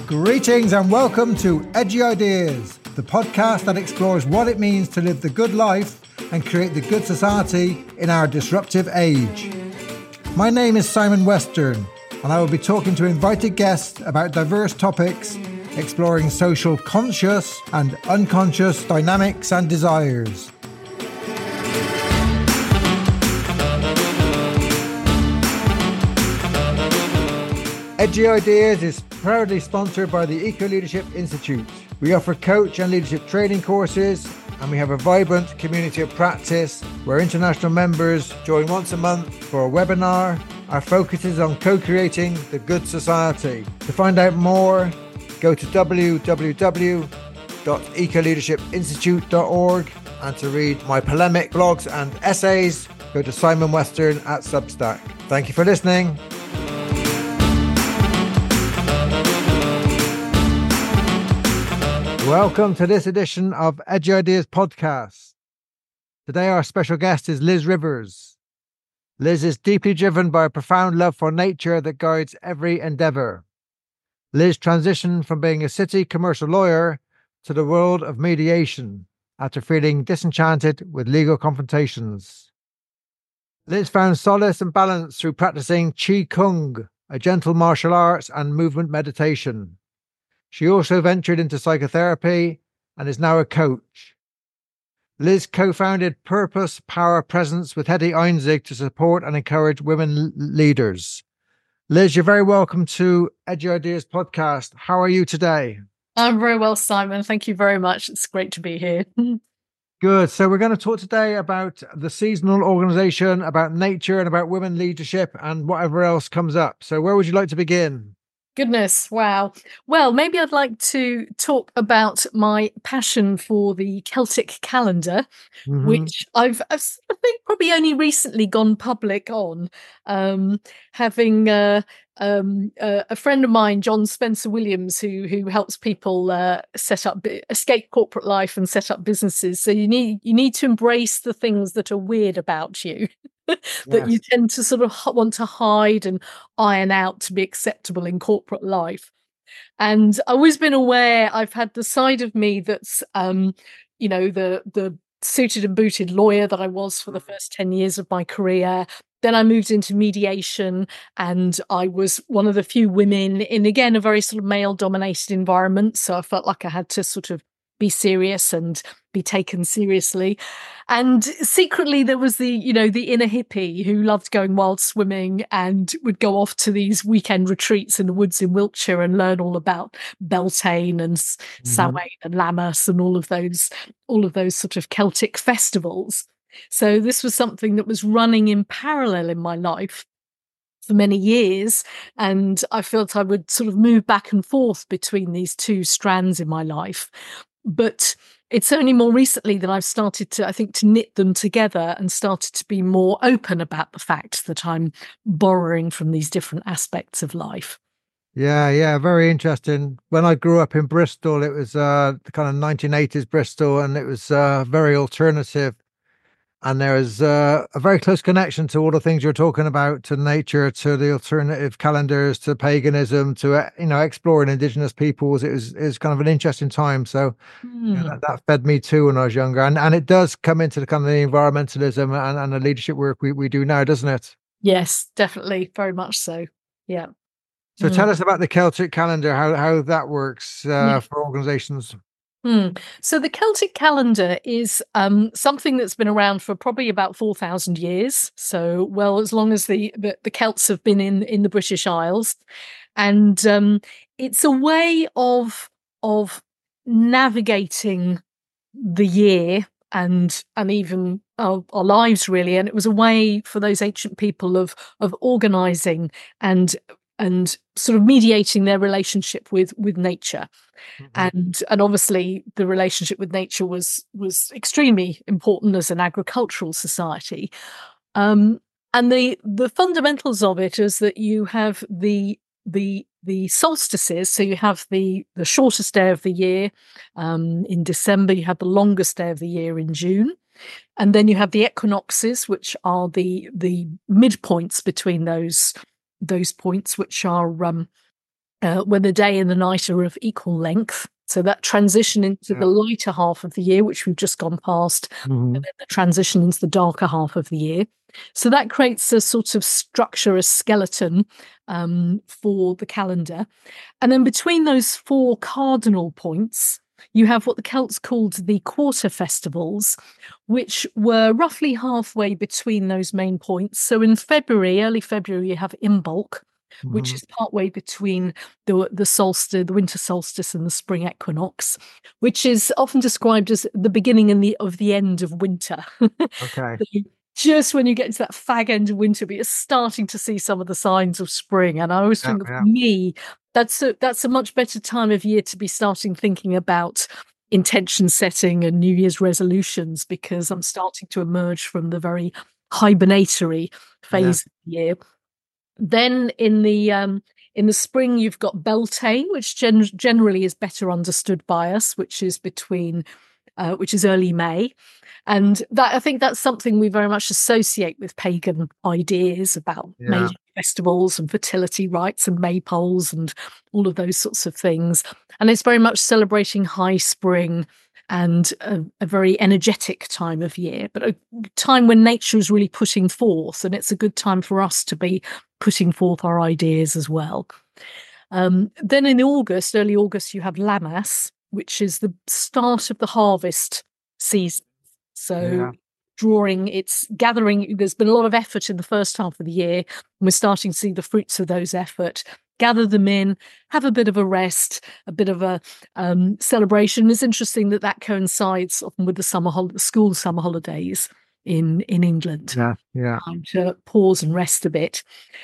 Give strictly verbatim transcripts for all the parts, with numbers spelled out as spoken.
Greetings and welcome to Edgy Ideas, the podcast that explores what it means to live the good life and create the good society in our disruptive age. My name is Simon Western, and I will be talking to invited guests about diverse topics, exploring social conscious and unconscious dynamics and desires. Edgy Ideas is proudly sponsored by the Eco Leadership Institute. We offer coach and leadership training courses, and we have a vibrant community of practice where international members join once a month for a webinar. Our focus is on co-creating the good society. To find out more, go to w w w dot eco leadership institute dot org, and to read my polemic blogs and essays, go to Simon Western at Substack. Thank you for listening. Welcome to this edition of Edgy Ideas podcast. Today our special guest is Liz Rivers. Liz is deeply driven by a profound love for nature that guides every endeavour. Liz transitioned from being a city commercial lawyer to the world of mediation after feeling disenchanted with legal confrontations. Liz found solace and balance through practicing Qi Kung, a gentle martial arts and movement meditation. She also ventured into psychotherapy and is now a coach. Liz co-founded Purpose, Power, Presence with Hetty Einzig to support and encourage women l- leaders. Liz, you're very welcome to Edgy Ideas podcast. How are you today? I'm very well, Simon. Thank you very much. It's great to be here. Good. So we're going to talk today about the seasonal organisation, about nature and about women leadership and whatever else comes up. So where would you like to begin? Goodness, wow. Well, maybe I'd like to talk about my passion for the Celtic calendar, mm-hmm. which I've, I've, I think, probably only recently gone public on, um, having uh, um, uh, a friend of mine, John Spencer Williams, who who helps people uh, set up, escape corporate life and set up businesses. So you need you need to embrace the things that are weird about you. that yes. you tend to sort of want to hide and iron out to be acceptable in corporate life. And I've always been aware I've had the side of me that's, um, you know, the the suited and booted lawyer that I was for the first ten years of my career. Then I moved into mediation, and I was one of the few women in, again, a very sort of male-dominated environment. So I felt like I had to sort of be serious and be taken seriously. And secretly there was the, you know, the inner hippie who loved going wild swimming and would go off to these weekend retreats in the woods in Wiltshire and learn all about Beltane and mm-hmm. Samhain and Lammas and all of those, all of those sort of Celtic festivals. So this was something that was running in parallel in my life for many years, and I felt I would sort of move back and forth between these two strands in my life. But it's only more recently that I've started to, I think, to knit them together and started to be more open about the fact that I'm borrowing from these different aspects of life. Yeah, yeah, very interesting. When I grew up in Bristol, it was uh, the kind of nineteen eighties Bristol, and it was uh, very alternative. And there is uh, a very close connection to all the things you're talking about, to nature, to the alternative calendars, to paganism, to, uh, you know, exploring indigenous peoples. It was, it was kind of an interesting time. So mm. you know, that, that fed me too when I was younger. And and it does come into the kind of the environmentalism and, and the leadership work we, we do now, doesn't it? Yes, definitely. Very much so. Yeah. So mm. tell us about the Celtic calendar, how, how that works uh, yeah. for organizations. Hmm. So the Celtic calendar is um, something that's been around for probably about four thousand years. So, well, as long as the, the, the Celts have been in, in the British Isles. And um, it's a way of of navigating the year and and even our, our lives, really. And it was a way for those ancient people of of organising and and sort of mediating their relationship with with nature. Mm-hmm. And and obviously the relationship with nature was was extremely important as an agricultural society. Um, and the the fundamentals of it is that you have the the the solstices, so you have the the shortest day of the year um, in December, you have the longest day of the year in June. And then you have the equinoxes, which are the the midpoints between those those points, which are um, uh, when the day and the night are of equal length. So that transition into yeah. the lighter half of the year, which we've just gone past, mm-hmm. and then the transition into the darker half of the year. So that creates a sort of structure, a skeleton um, for the calendar. And then between those four cardinal points, you have what the Celts called the quarter festivals, which were roughly halfway between those main points. So in February, early February, you have Imbolc, Mm-hmm. which is partway between the the solstice, the winter solstice, and the spring equinox, which is often described as the beginning and the of the end of winter. Okay. So just when you get to that fag end of winter, but you're starting to see some of the signs of spring. And I always yeah, think yeah. for me, that's a, that's a much better time of year to be starting thinking about intention setting and New Year's resolutions, because I'm starting to emerge from the very hibernatory phase yeah. of the year. Then in the um, in the spring, you've got Beltane, which gen- generally is better understood by us, which is between, uh, which is early May, and that I think that's something we very much associate with pagan ideas about yeah. May festivals and fertility rites and maypoles and all of those sorts of things. And it's very much celebrating high spring and a, a very energetic time of year, but a time when nature is really putting forth, and it's a good time for us to be putting forth our ideas as well. Um, then in August, early August, you have Lammas, which is the start of the harvest season. So yeah. drawing, it's gathering, there's been a lot of effort in the first half of the year, and we're starting to see the fruits of those effort. Gather them in, have a bit of a rest, a bit of a um, celebration. It's interesting that that coincides often with the summer hol- school summer holidays in, in England. Yeah, yeah. Time to pause and rest a bit.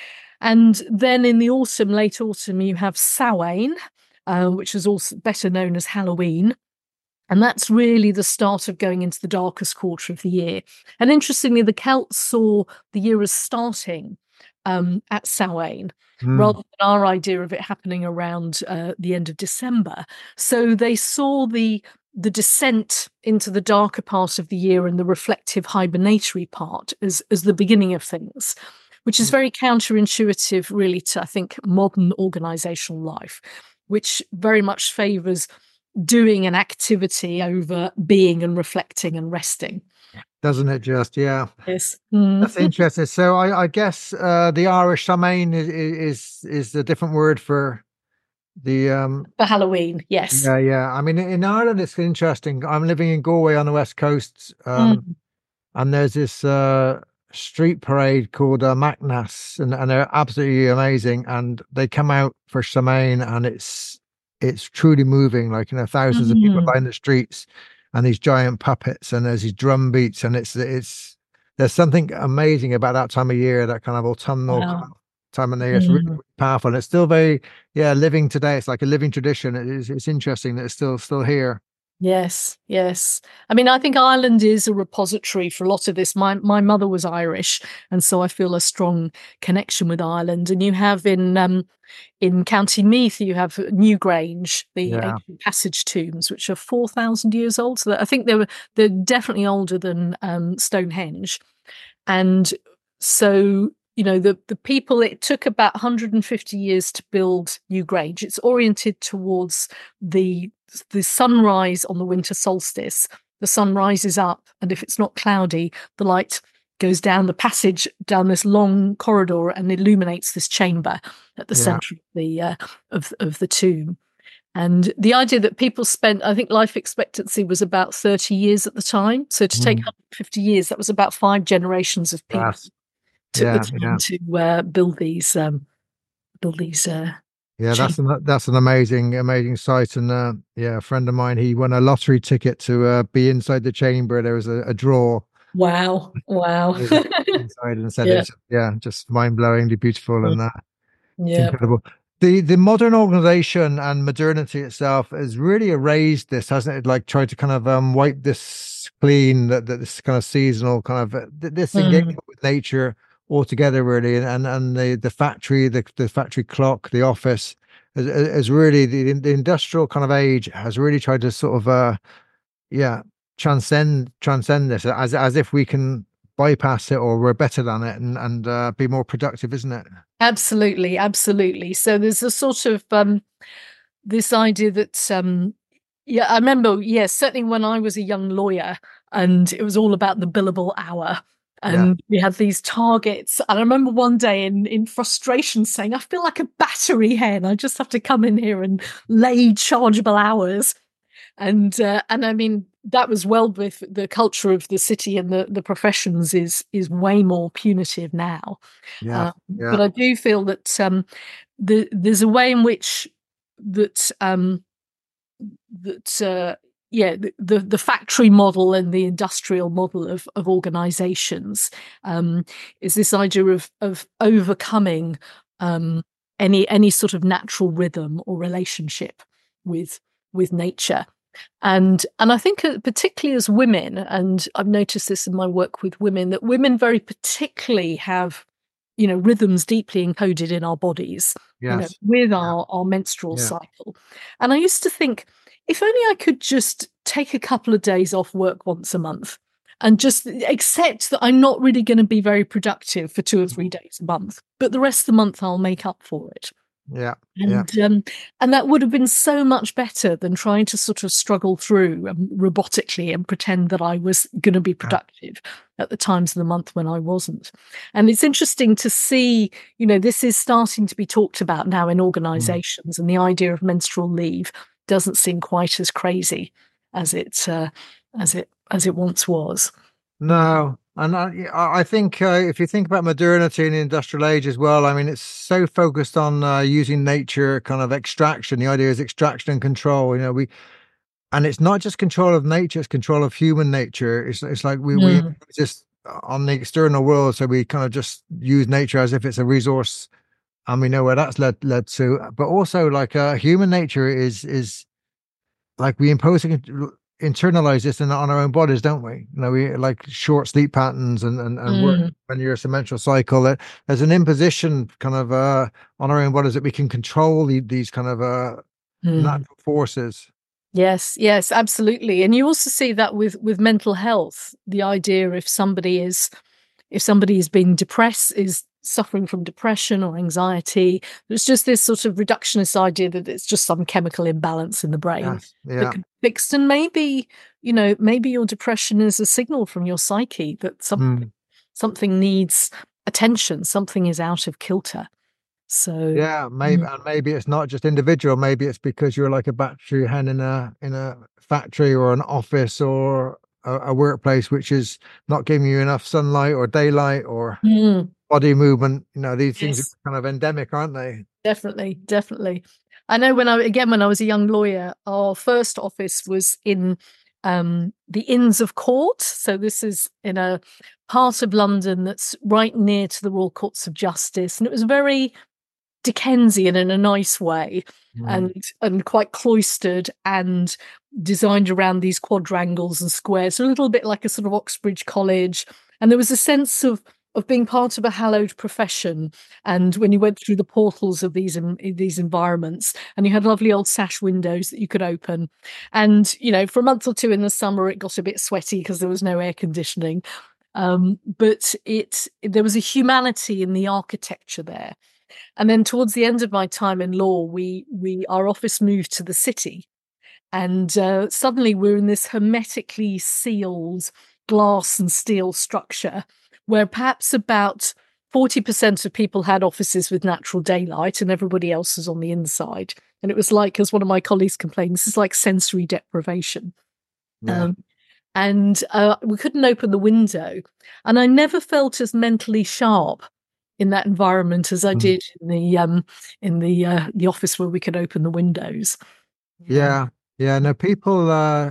And then in the autumn, late autumn, you have Samhain, uh, which is also better known as Halloween. And that's really the start of going into the darkest quarter of the year. And interestingly, the Celts saw the year as starting um, at Samhain, mm. rather than our idea of it happening around uh, the end of December. So they saw the the descent into the darker part of the year and the reflective hibernatory part as, as the beginning of things, which is very counterintuitive, really, to, I think, modern organizational life, which very much favors doing an activity over being and reflecting and resting. Doesn't it just? Yeah. Yes. Mm. That's interesting. So I, I guess uh, the Irish Samhain is, is is a different word for the um for Halloween. Yes. Yeah, yeah. I mean, in Ireland, it's interesting. I'm living in Galway on the west coast, um, mm. and there's this uh, street parade called uh, Macnas, and, and they're absolutely amazing. And they come out for Samhain, and it's it's truly moving. Like, you know, thousands mm-hmm. of people line the streets, and these giant puppets, and there's these drum beats, and it's it's there's something amazing about that time of year, that kind of autumnal wow. kind of time of the year. It's really, really powerful, and it's still very yeah living today. It's like a living tradition. It is, it's interesting that it's still still here. Yes, yes. I mean, I think Ireland is a repository for a lot of this. My my mother was Irish, and so I feel a strong connection with Ireland. And you have in um, in County Meath, you have Newgrange, the yeah. ancient passage tombs, which are four thousand years old. So I think they were they're definitely older than um, Stonehenge, and so. You know, the, the people, it took about one hundred fifty years to build Newgrange. It's oriented towards the the sunrise on the winter solstice. The sun rises up, and if it's not cloudy, the light goes down the passage, down this long corridor, and illuminates this chamber at the yeah. centre of the, uh, of, of the tomb. And the idea that people spent, I think life expectancy was about thirty years at the time. So to mm. take one hundred fifty years, that was about five generations of people. Yes. Took yeah, the time yeah. to uh, build these, um, build these. Uh, yeah, that's an, that's an amazing, amazing sight. And uh, yeah, a friend of mine, he won a lottery ticket to uh, be inside the chamber. There was a, a draw. Wow! Wow! inside and said, yeah. it's yeah, just mind-blowingly beautiful and uh, yeah, incredible. The the modern organization and modernity itself has really erased this, hasn't it? Like tried to kind of um, wipe this clean, that this kind of seasonal kind of uh, this mm. engagement with nature. Altogether, really, and and the the factory, the the factory clock, the office, is, is really the the industrial kind of age has really tried to sort of uh yeah transcend transcend this as as if we can bypass it, or we're better than it, and and uh, be more productive, isn't it? Absolutely, absolutely. So there's a sort of um, this idea that um, yeah, I remember, yes, certainly when I was a young lawyer, and it was all about the billable hour. And yeah. we had these targets. And I remember one day in, in frustration saying, I feel like a battery hen. I just have to come in here and lay chargeable hours. And uh, and I mean, that was well with the culture of the city, and the, the professions is is way more punitive now. Yeah, uh, yeah. But I do feel that um, the, there's a way in which that um, that uh, yeah, the the factory model and the industrial model of of organizations um, is this idea of of overcoming um, any any sort of natural rhythm or relationship with with nature. And and I think particularly as women, and I've noticed this in my work with women, that women very particularly have, you know, rhythms deeply encoded in our bodies, yes. you know, with yeah. our, our menstrual yeah. cycle. And I used to think, if only I could just take a couple of days off work once a month and just accept that I'm not really going to be very productive for two or three days a month, but the rest of the month I'll make up for it. Yeah. And yeah. um, and that would have been so much better than trying to sort of struggle through um, robotically and pretend that I was going to be productive at the times of the month when I wasn't. And it's interesting to see, you know, this is starting to be talked about now in organizations, mm. and the idea of menstrual leave doesn't seem quite as crazy as it uh, as it as it once was. No. And I, I think uh, if you think about modernity and the industrial age as well, I mean, it's so focused on uh, using nature, kind of extraction. The idea is extraction and control. You know, we, and it's not just control of nature; it's control of human nature. It's it's like we mm. we just on the external world, so we kind of just use nature as if it's a resource, and we know where that's led led to. But also, like uh, human nature is is like we impose a internalize this in, on our own bodies, don't we? You know, we like short sleep patterns and and, and mm. work when you're a menstrual cycle. It, there's an imposition kind of uh, on our own bodies that we can control the, these kind of uh, mm. natural forces. Yes, yes, absolutely. And you also see that with with mental health. The idea if somebody is if somebody is being depressed, is suffering from depression or anxiety, there's just this sort of reductionist idea that it's just some chemical imbalance in the brain yes, yeah. that can be fixed. And maybe, you know, maybe your depression is a signal from your psyche that something, mm. something needs attention, something is out of kilter. So yeah, maybe mm. and maybe it's not just individual, maybe it's because you're like a battery hen in a in a factory or an office or a, a workplace which is not giving you enough sunlight or daylight or mm. body movement. You know, these things yes. are kind of endemic, aren't they? Definitely, definitely. I know when I, again, when I was a young lawyer, our first office was in um, the Inns of Court. So this is in a part of London that's right near to the Royal Courts of Justice. And it was very Dickensian in a nice way, mm. and and quite cloistered and designed around these quadrangles and squares, so a little bit like a sort of Oxbridge College. And there was a sense of of being part of a hallowed profession. And when you went through the portals of these in, in these environments, and you had lovely old sash windows that you could open, and you know, for a month or two in the summer, it got a bit sweaty because there was no air conditioning. Um, but it there was a humanity in the architecture there. And then towards the end of my time in law, we we our office moved to the city, and uh, suddenly we're in this hermetically sealed glass and steel structure where perhaps about forty percent of people had offices with natural daylight and everybody else was on the inside. And it was like, as one of my colleagues complained, this is like sensory deprivation. Yeah. Um, and uh, we couldn't open the window. And I never felt as mentally sharp in that environment as I mm. did in the um in the uh, the office where we could open the windows. Yeah, yeah. No, people. Uh,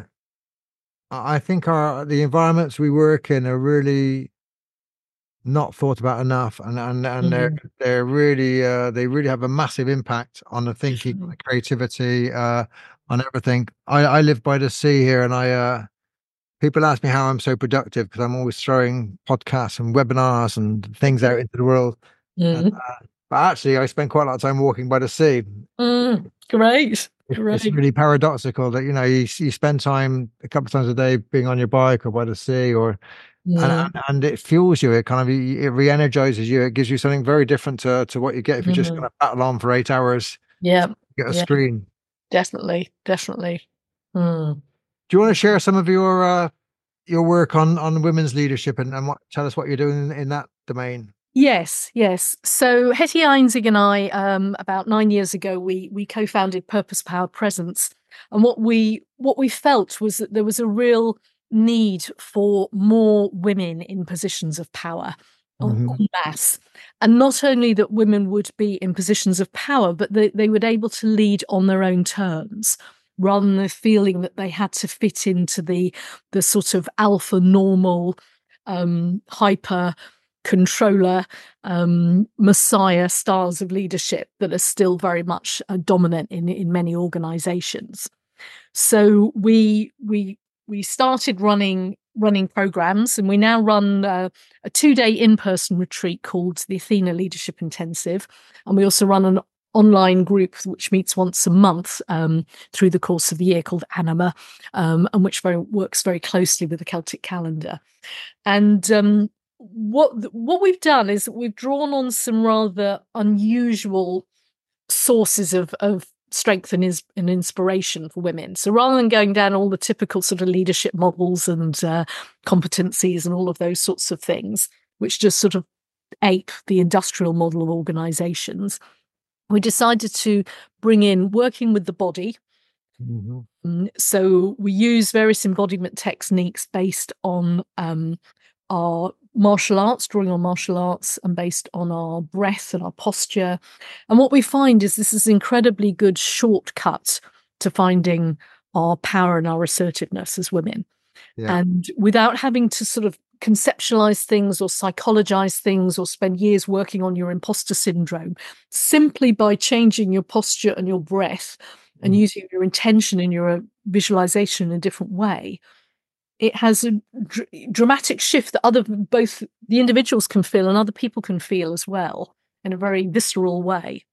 I think our the environments we work in are really not thought about enough, and and and mm. they're they're really uh, they really have a massive impact on the thinking, on the creativity, uh, on everything. I I live by the sea here, and I. Uh, People ask me how I'm so productive because I'm always throwing podcasts and webinars and things out into the world. Mm. And, uh, but actually, I spend quite a lot of time walking by the sea. Mm, great. Great. It's really paradoxical that, you know, you, you spend time a couple of times a day being on your bike or by the sea, or and, Mm. and it fuels you. It kind of it re-energizes you. It gives you something very different to, to what you get if you just Mm. kind of battle on for eight hours. Yeah, Get a yeah, screen. definitely, definitely. Mm. Do you want to share some of your uh, your work on on women's leadership and, and what, tell us what you're doing in, in that domain? Yes, yes. So Hetty Einzig and I, um, about nine years ago, we we co-founded Purpose Power Presence, and what we what we felt was that there was a real need for more women in positions of power, en Mm-hmm. masse, and not only that women would be in positions of power, but they, they would be able to lead on their own terms, rather than the feeling that they had to fit into the the sort of alpha normal, um, hyper controller, um, messiah styles of leadership that are still very much uh, dominant in in many organizations. So we we we started running running programs, and we now run uh, a two-day in-person retreat called the Athena Leadership Intensive, and we also run an online group which meets once a month um, through the course of the year called Anima, um, and which very, works very closely with the Celtic calendar. And um, what what we've done is we've drawn on some rather unusual sources of of strength and, is, and inspiration for women. So rather than going down all the typical sort of leadership models and uh, competencies and all of those sorts of things, which just sort of ape the industrial model of organizations, we decided to bring in working with the body. Mm-hmm. So we use various embodiment techniques based on um, our martial arts, drawing on martial arts, and based on our breath and our posture. And what we find is this is an incredibly good shortcut to finding our power and our assertiveness as women. Yeah. And without having to sort of conceptualize things or psychologize things or spend years working on your imposter syndrome, simply by changing your posture and your breath and mm. using your intention and your visualization in a different way, it has a dr- dramatic shift that other both the individuals can feel and other people can feel as well in a very visceral way.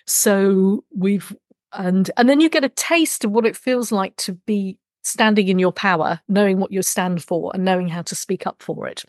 So we've and and then you get a taste of what it feels like to be standing in your power, knowing what you stand for and knowing how to speak up for it.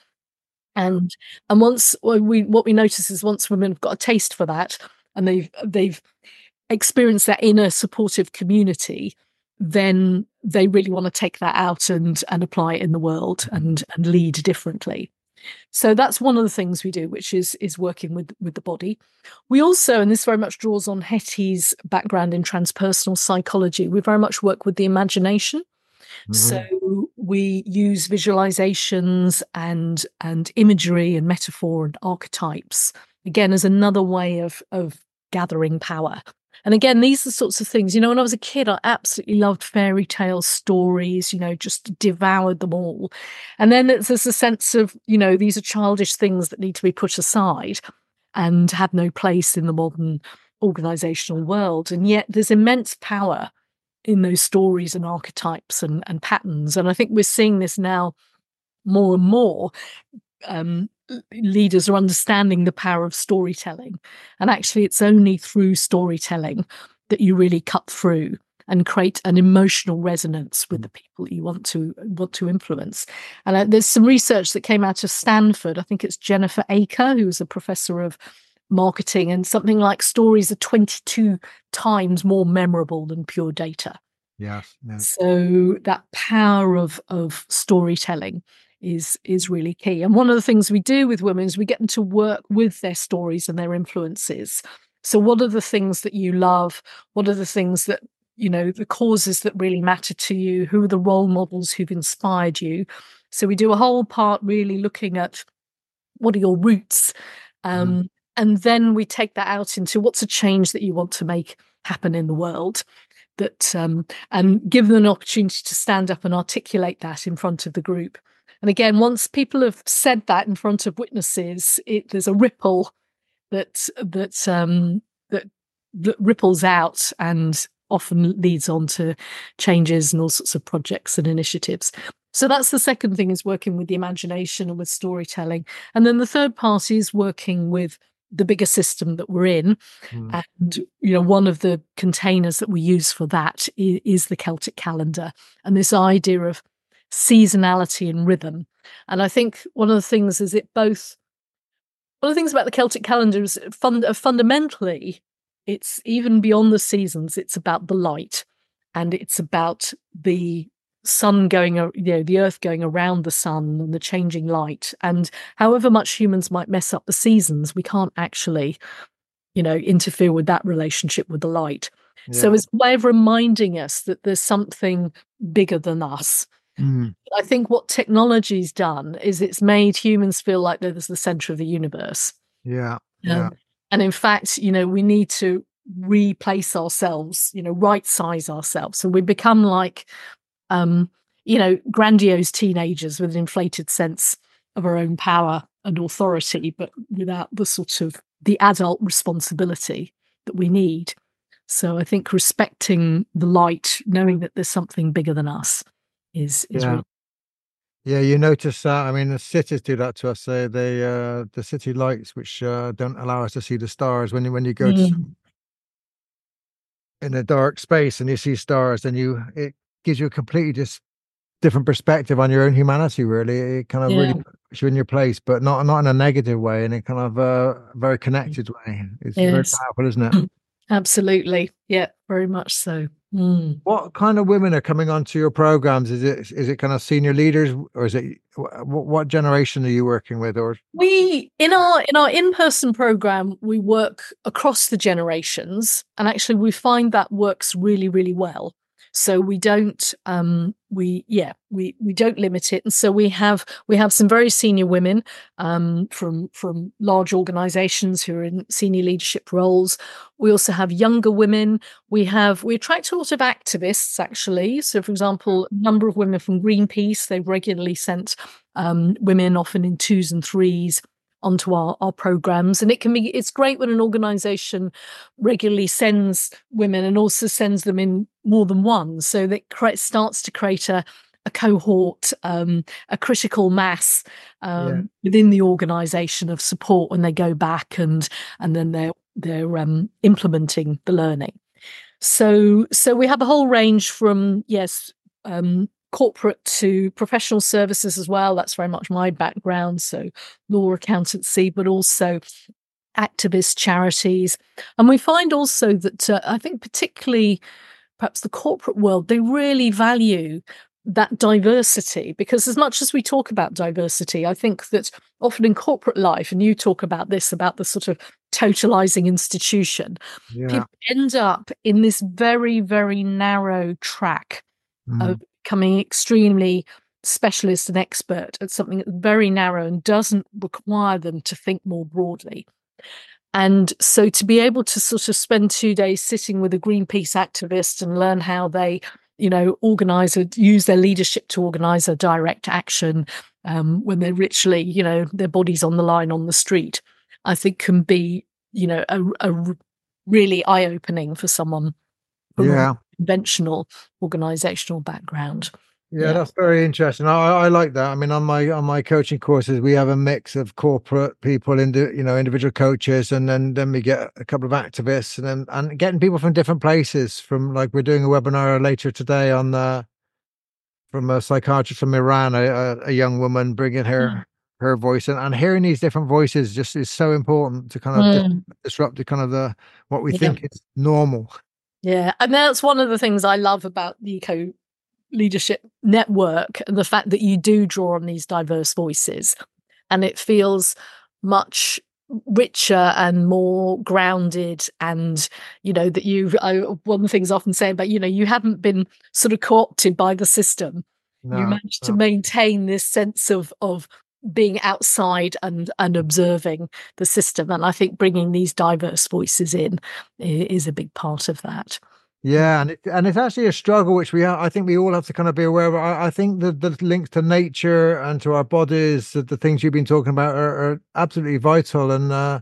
And and once we what we notice is once women have got a taste for that and they've they've experienced that inner supportive community, then they really want to take that out and and apply it in the world and and lead differently. So that's one of the things we do, which is is working with with the body. We also, and this very much draws on Hetty's background in transpersonal psychology, we very much work with the imagination. Mm-hmm. So we use visualizations and and imagery and metaphor and archetypes, again, as another way of of gathering power. And again, these are the sorts of things, you know, when I was a kid, I absolutely loved fairy tale stories, you know, just devoured them all. And then there's a sense of, you know, these are childish things that need to be put aside and have no place in the modern organizational world. And yet there's immense power in those stories and archetypes and, and patterns. And I think we're seeing this now more and more. Um, leaders are understanding the power of storytelling, and actually it's only through storytelling that you really cut through and create an emotional resonance with the people you want to want to influence. And uh, there's some research that came out of Stanford. I think it's Jennifer Aker, who's a professor of marketing, and something like stories are twenty-two times more memorable than pure data. Yes, yes. So that power of of storytelling is is really key. And one of the things we do with women is we get them to work with their stories and their influences. So what are the things that you love? What are the things that, you know, the causes that really matter to you? Who are the role models who've inspired you? So we do a whole part really looking at what are your roots? Um, mm. And then we take that out into what's a change that you want to make happen in the world. That um, and give them an opportunity to stand up and articulate that in front of the group. And again, once people have said that in front of witnesses, it, there's a ripple that that um, that that ripples out and often leads on to changes and all sorts of projects and initiatives. So that's the second thing, is working with the imagination and with storytelling. And then the third part is working with the bigger system that we're in. Mm. And, you know, one of the containers that we use for that is, is the Celtic calendar. And this idea of seasonality and rhythm. And I think one of the things is it both, one of the things about the Celtic calendar is fund, uh, fundamentally, it's even beyond the seasons, it's about the light, and it's about the sun going, you know, the earth going around the sun and the changing light. And however much humans might mess up the seasons, we can't actually, you know, interfere with that relationship with the light. Yeah. So it's a way of reminding us that there's something bigger than us. Mm. I think what technology's done is it's made humans feel like they're the center of the universe. Yeah. Yeah. Um, and in fact, you know, we need to replace ourselves, you know, right size ourselves. So we become like, um, you know, grandiose teenagers with an inflated sense of our own power and authority, but without the sort of the adult responsibility that we need. So I think respecting the light, knowing that there's something bigger than us, is is yeah. really. Yeah, you notice that. I mean, the cities do that to us. They, they uh, the city lights, which uh, don't allow us to see the stars. When you when you go Mm. to in a dark space and you see stars, then you it gives you a completely just different perspective on your own humanity. Really, it kind of Yeah. really puts you in your place, but not not in a negative way, in a kind of uh, very connected way. It's very Yes. powerful, isn't it? Absolutely. Yeah, very much so. Mm. What kind of women are coming onto your programs? Is it is it kind of senior leaders, or is it what, what generation are you working with? Or We in our in our in-person program, we work across the generations, and actually we find that works really, really well. So we don't um we yeah we we don't limit it, and so we have we have some very senior women um from from large organizations who are in senior leadership roles. We also have younger women. We have we attract a lot of activists, actually. So for example, a number of women from Greenpeace, they've regularly sent um women, often in twos and threes, onto our, our programs. And it can be, it's great when an organization regularly sends women and also sends them in more than one. So that creates, starts to create a, a cohort, um, a critical mass um, Yeah. within the organization of support when they go back and, and then they're, they're um, implementing the learning. So, so we have a whole range from, yes, um, corporate to professional services as well. That's very much my background. So law, accountancy, but also activist charities. And we find also that uh, I think particularly perhaps the corporate world, they really value that diversity, because as much as we talk about diversity, I think that often in corporate life, and you talk about this, about the sort of totalizing institution, Yeah. people end up in this very, very narrow track Mm. of becoming extremely specialist and expert at something that's very narrow and doesn't require them to think more broadly. And so to be able to sort of spend two days sitting with a Greenpeace activist and learn how they, you know, organize or use their leadership to organize a direct action um, when they're literally, you know, their body's on the line on the street, I think can be, you know, a, a really eye-opening for someone from Yeah. a conventional organizational background. Yeah, Yeah. that's very interesting. I, I like that. I mean, on my on my coaching courses, we have a mix of corporate people, into you know, individual coaches, and then then we get a couple of activists, and then and getting people from different places. From like we're doing a webinar later today on the from a psychiatrist from Iran, a, a young woman bringing her Mm. her voice, and, and hearing these different voices just is so important to kind of dis- Mm. disrupt the kind of the what we Yeah. think is normal. Yeah, and that's one of the things I love about the Eco Leadership Network, and the fact that you do draw on these diverse voices, and it feels much richer and more grounded. And you know that you, I, one of the things I often say about, you know, you haven't been sort of co-opted by the system. No, You managed to no. maintain this sense of of being outside and and observing the system. And I think bringing these diverse voices in i- is a big part of that. Yeah, and it, and it's actually a struggle which we ha- I think we all have to kind of be aware of. I, I think the the links to nature and to our bodies, the, the things you've been talking about, are, are absolutely vital. And uh,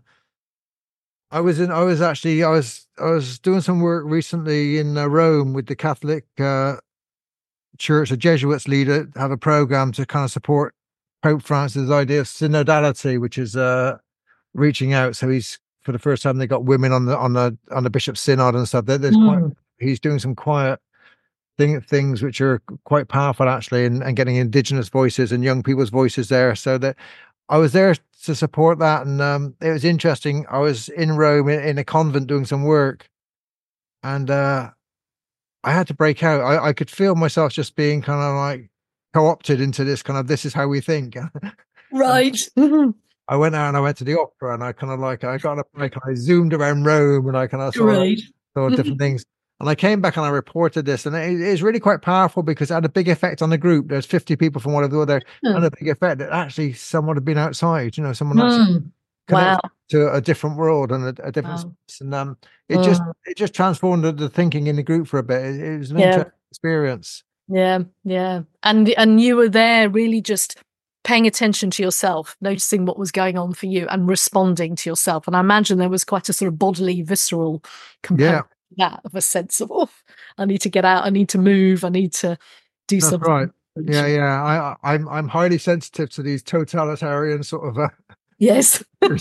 I was in, I was actually, I was, I was doing some work recently in uh, Rome with the Catholic uh, Church. The Jesuits leader have a program to kind of support Pope Francis' idea of synodality, which is uh, reaching out. So he's for the first time they got women on the on the on the bishop's synod and stuff. There, there's quite Mm. he's doing some quiet thing, things which are quite powerful actually, and, and getting Indigenous voices and young people's voices there. So that I was there to support that, and um, it was interesting. I was in Rome in, in a convent doing some work, and uh, I had to break out. I, I could feel myself just being kind of like co-opted into this kind of, this is how we think. Right. I went out and I went to the opera, and I kind of like, I got up, like I zoomed around Rome, and I kind of saw, Right. saw different things. And I came back and I reported this, and it is really quite powerful because it had a big effect on the group. There's fifty people from one of the other, and a big effect that actually someone had been outside, you know, someone actually Mm. connected Wow. to a different world and a, a different Wow. space. And um, it Mm. just it just transformed the, the thinking in the group for a bit. It, it was an Yeah. interesting experience. Yeah, yeah. And and you were there really just paying attention to yourself, noticing what was going on for you and responding to yourself. And I imagine there was quite a sort of bodily, visceral component Yeah. to that, of a sense of, oh, I need to get out, I need to move, I need to do That's something. right. Yeah, yeah. I, I I'm I'm highly sensitive to these totalitarian sort of uh, Yes.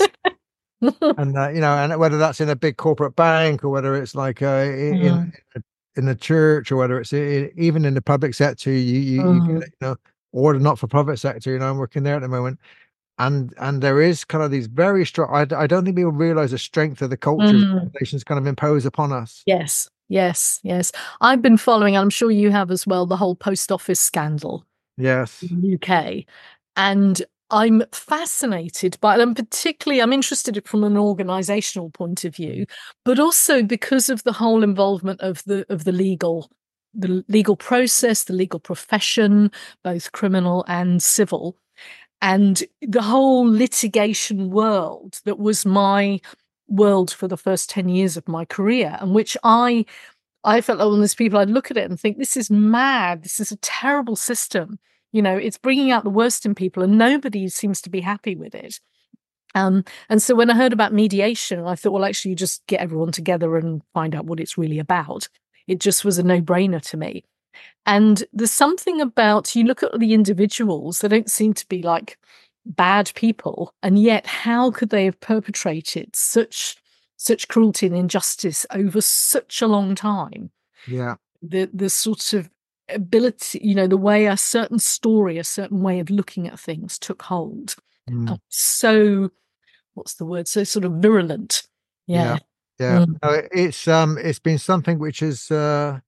and uh, you know, and whether that's in a big corporate bank or whether it's like uh, in Mm. in, in the church, or whether it's in, even in the public sector, you you, you Mm. get it, you know, or the not-for-profit sector. You know, I'm working there at the moment, and and there is kind of these very strong. I, I don't think people realize the strength of the cultures Mm. organizations kind of impose upon us. Yes, yes, yes. I've been following, I'm sure you have as well, the whole post office scandal Yes. in the U K. And I'm fascinated by it. And particularly, I'm interested from an organizational point of view, but also because of the whole involvement of the of the legal, the legal process, the legal profession, both criminal and civil, and the whole litigation world that was my world for the first ten years of my career, and which I I felt like one of those people, I'd look at it and think, this is mad. This is a terrible system. You know, it's bringing out the worst in people, and nobody seems to be happy with it. Um, and so when I heard about mediation, I thought, well, actually, you just get everyone together and find out what it's really about. It just was a no-brainer to me. And there's something about, you look at the individuals, they don't seem to be like bad people, and yet how could they have perpetrated such such cruelty and injustice over such a long time? Yeah. The the sort of ability, you know, the way a certain story, a certain way of looking at things took hold. Mm. Uh, so, what's the word? So sort of virulent. Yeah. Yeah. Yeah. Mm. No, it's um it's been something which has uh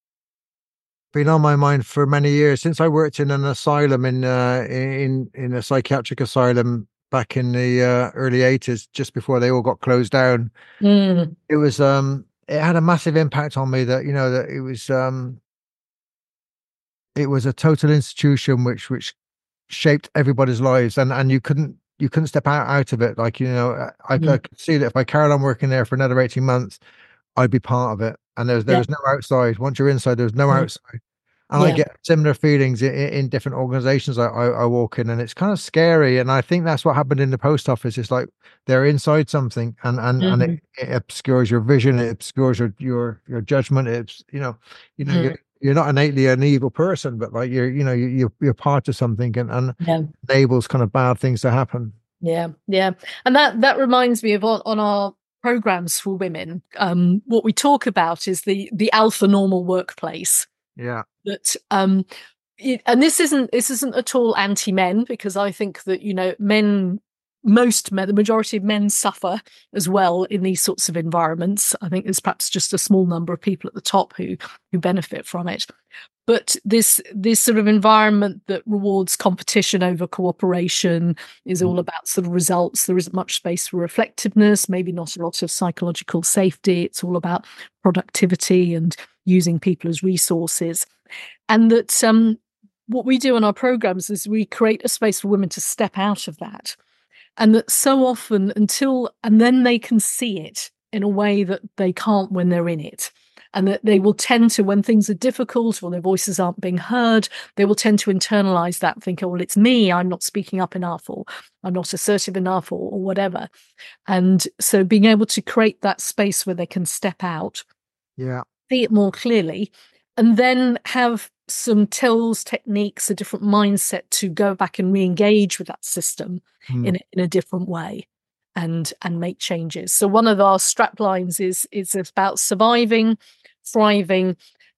been on my mind for many years, since I worked in an asylum in uh in in a psychiatric asylum back in the uh, early eighties, just before they all got closed down. Mm. It was um it had a massive impact on me, that you know that it was um it was a total institution which which shaped everybody's lives, and and you couldn't you couldn't step out out of it. Like, you know, I, I Mm. could see that if I carried on working there for another eighteen months, I'd be part of it. And there's there Yeah. was no outside. Once you're inside, there's no Mm. outside. And I Yeah. get similar feelings in, in different organizations I, I, I walk in, and it's kind of scary. And I think that's what happened in the post office. It's like they're inside something, and and and Mm. it, it obscures your vision, it obscures your your your judgment. It's, you know, you know, Mm. you're, you're not innately an evil person, but like you're, you know, you you're, you're part of something, and and Yeah. enables kind of bad things to happen. Yeah, yeah. And that that reminds me of on, on our programs for women, um, what we talk about is the the alpha normal workplace. Yeah. That um it, and this isn't this isn't at all anti-men, because I think that, you know, men, most men, the majority of men suffer as well in these sorts of environments. I think there's perhaps just a small number of people at the top who who benefit from it. But this this sort of environment that rewards competition over cooperation is all about sort of results. There isn't much space for reflectiveness, maybe not a lot of psychological safety. It's all about productivity and using people as resources. And that um, what we do in our programs is we create a space for women to step out of that. And that so often until, and then they can see it in a way that they can't when they're in it. And that they will tend to, when things are difficult or their voices aren't being heard, they will tend to internalize that, think, oh, well, it's me, I'm not speaking up enough, or I'm not assertive enough, or, or whatever. And so being able to create that space where they can step out, Yeah. see it more clearly, and then have some tools, techniques, a different mindset to go back and re-engage with that system Mm. in, in a different way. And and make changes. So one of our strap lines is is about surviving, thriving,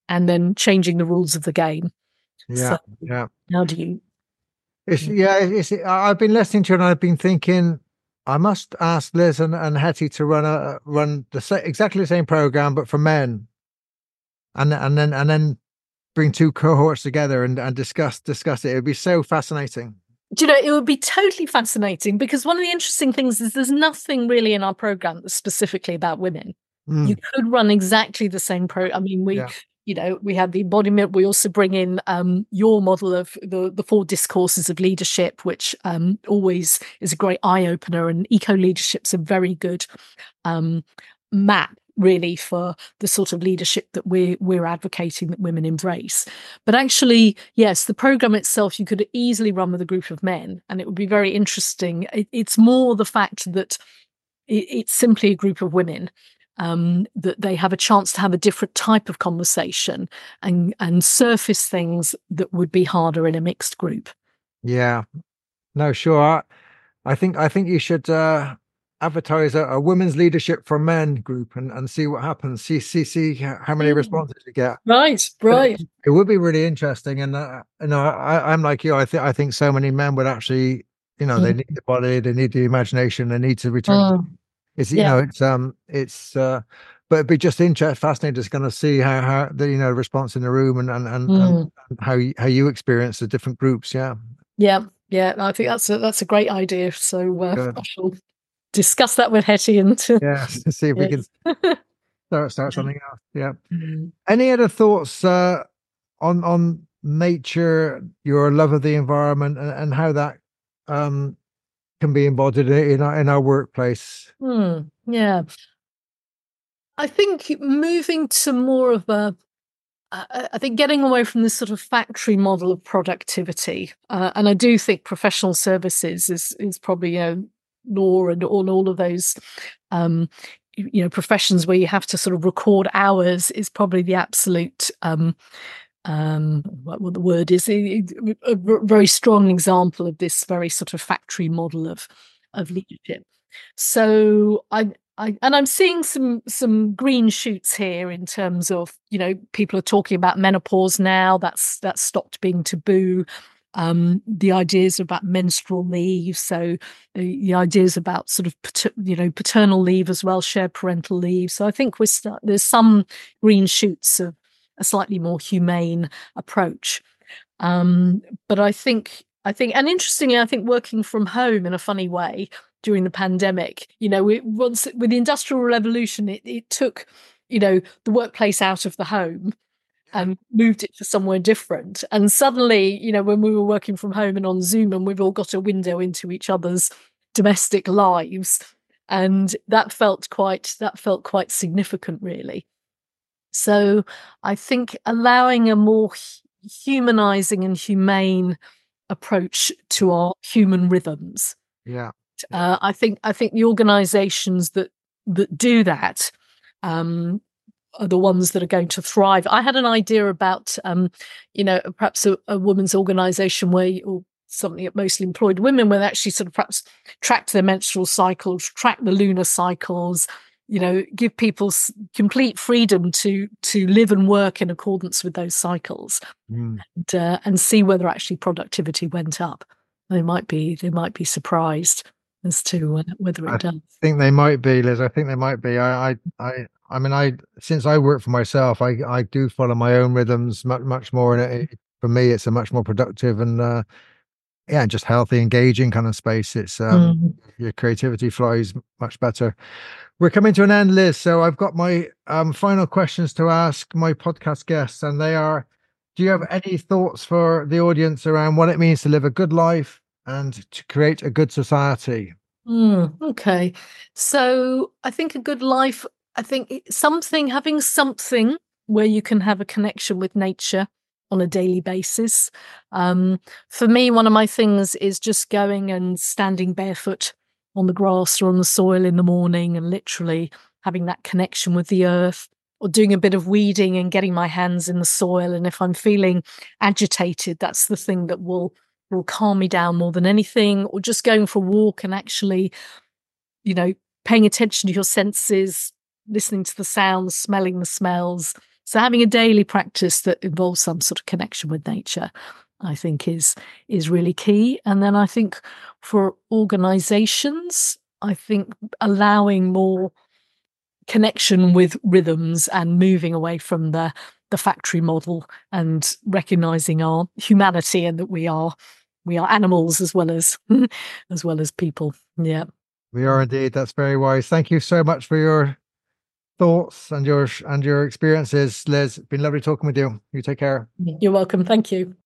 and then changing the rules of the game. Yeah, so yeah. How do you? It's yeah. It's. I've been listening to it, and I've been thinking, I must ask Liz and, and Hetty to run a run the sa- exactly the same program, but for men, and and then and then bring two cohorts together and, and discuss discuss it. It would be so fascinating. Do you know, it would be totally fascinating, because one of the interesting things is there's nothing really in our program that's specifically about women. Mm. You could run exactly the same pro. I mean, we. Yeah. You know, we have the embodiment. We also bring in um, your model of the, the four discourses of leadership, which um, always is a great eye opener. And eco leadership's a very good um, map, really, for the sort of leadership that we're we're advocating that women embrace. But actually, yes, the program itself you could easily run with a group of men, and it would be very interesting. It, it's more the fact that it, it's simply a group of women. Um, that they have a chance to have a different type of conversation and and surface things that would be harder in a mixed group. Yeah, no, sure. I, I think I think you should uh, advertise a, a women's leadership for men group and, and see what happens. See see see how many responses you get. Right, right. It, it would be really interesting. And uh, you know, I, I'm like you. I think I think so many men would actually, you know, mm. they need the body, they need the imagination, they need to return. Mm. To, It's, you yeah. know, it's, um, it's, uh, but it'd be just interesting, fascinating, just going to see how, how the, you know, response in the room and, and, and, mm. and how, you, how you experience the different groups. Yeah. Yeah. Yeah. I think that's a, that's a great idea. So uh, I shall discuss that with Hetty and yeah, see if yes. we can start, start something else. Yeah. Mm. Any other thoughts, uh, on, on nature, your love of the environment and, and how that, um, can be embodied in our, in our workplace? Hmm. Yeah. I think moving to more of a, uh, I think getting away from this sort of factory model of productivity, uh, and I do think professional services is is probably, you know, law and all, all of those, um, you know, professions where you have to sort of record hours is probably the absolute, um, um, what, what the word is, a, a very strong example of this very sort of factory model of of leadership. So I. I, and I'm seeing some some green shoots here in terms of, you know, people are talking about menopause now. That's that's stopped being taboo. Um, the ideas about menstrual leave, so the, the ideas about sort of you know paternal leave as well, shared parental leave. So I think we're start, there's some green shoots of a slightly more humane approach. Um, but I think I think, and interestingly, I think working from home in a funny way during the pandemic, you know, we, once with the Industrial Revolution, it, it took, you know, the workplace out of the home and moved it to somewhere different. And suddenly, you know, when we were working from home and on Zoom, and we've all got a window into each other's domestic lives, and that felt quite that felt quite significant, really. So I think allowing a more humanizing and humane approach to our human rhythms. Yeah. Uh, I think I think the organisations that that do that um, are the ones that are going to thrive. I had an idea about, um, you know, perhaps a, a women's organisation where, or something that mostly employed women, where they actually sort of perhaps track their menstrual cycles, track the lunar cycles, you know, give people complete freedom to to live and work in accordance with those cycles, mm. and, uh, and see whether actually productivity went up. They might be they might be surprised as to uh, whether it I does. I think they might be, Liz. I think they might be. I, I, I, I mean, I since I work for myself, I, I do follow my own rhythms much, much more. And it, for me, it's a much more productive and, uh, yeah, just healthy, engaging kind of space. It's um, mm. your creativity flows much better. We're coming to an end, Liz. So I've got my um final questions to ask my podcast guests, and they are: do you have any thoughts for the audience around what it means to live a good life and to create a good society? Mm, okay. So I think a good life, I think something, having something where you can have a connection with nature on a daily basis. Um, for me, one of my things is just going and standing barefoot on the grass or on the soil in the morning and literally having that connection with the earth, or doing a bit of weeding and getting my hands in the soil. And if I'm feeling agitated, that's the thing that will will calm me down more than anything. Or just going for a walk and actually, you know, paying attention to your senses, listening to the sounds, smelling the smells, So having a daily practice that involves some sort of connection with nature, I think is is really key. And then I think for organizations, I think allowing more connection with rhythms and moving away from the the factory model and recognizing our humanity and that we are we are animals as well as as well as people. Yeah. We are indeed. That's very wise. Thank you so much for your thoughts and your and your experiences, Liz. It's been lovely talking with you. You take care. You're welcome. Thank you.